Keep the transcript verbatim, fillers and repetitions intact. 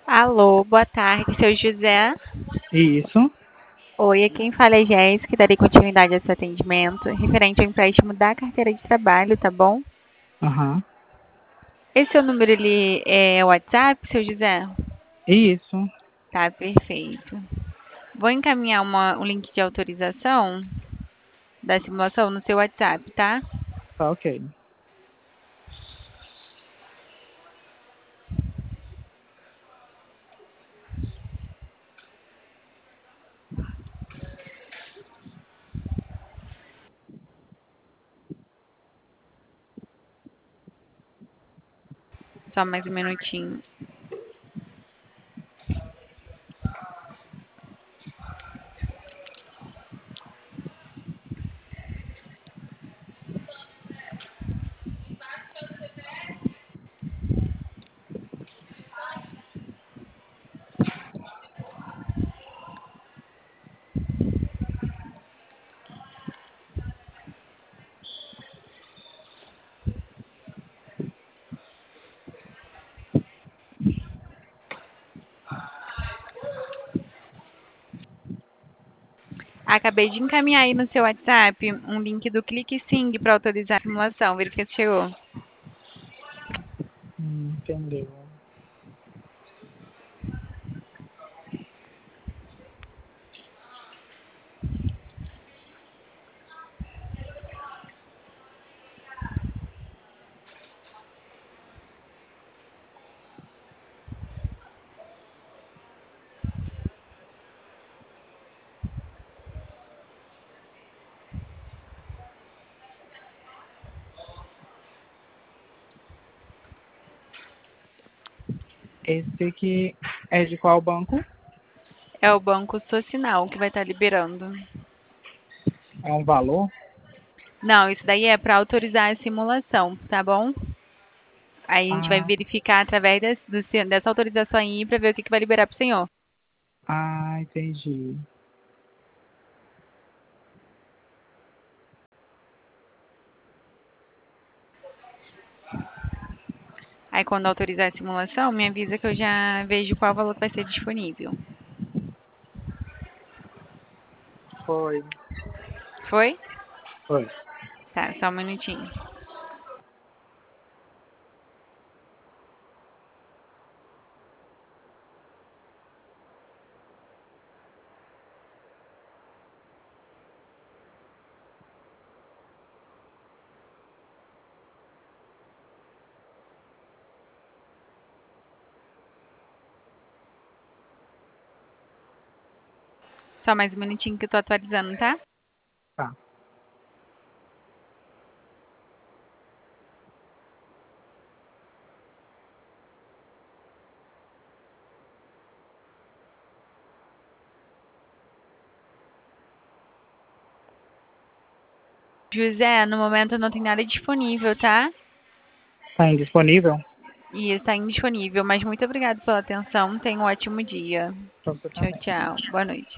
Alô, boa tarde, seu José. Isso. Oi, aqui quem fala é Jéssica, darei continuidade a seu atendimento, referente ao empréstimo da carteira de trabalho, tá bom? Aham. Esse seu número, ele é WhatsApp, seu José? Isso. Tá, perfeito. Vou encaminhar uma, um link de autorização da simulação no seu WhatsApp, tá? Tá ok. Só mais um minutinho. Acabei de encaminhar aí no seu WhatsApp um link do ClickSing para autorizar a simulação. Verifica se chegou. Hum, entendeu. Esse aqui é de qual banco? É o Banco Social que vai estar liberando. É um valor? Não, isso daí é para autorizar a simulação, tá bom? Aí a gente vai Ah, verificar através des- do se- dessa autorização aí para ver o que, que vai liberar para o senhor. ah, entendi. Aí quando autorizar a simulação, me avisa que eu já vejo qual valor vai ser disponível. Foi. Foi? Foi. Tá, só um minutinho. Só mais um minutinho que eu tô atualizando, tá? Tá. José, no momento não tem nada disponível, tá? Tá indisponível? E está indisponível, mas muito obrigado pela atenção. Tenha um ótimo dia. Pra você Tchau, também. tchau. Boa noite.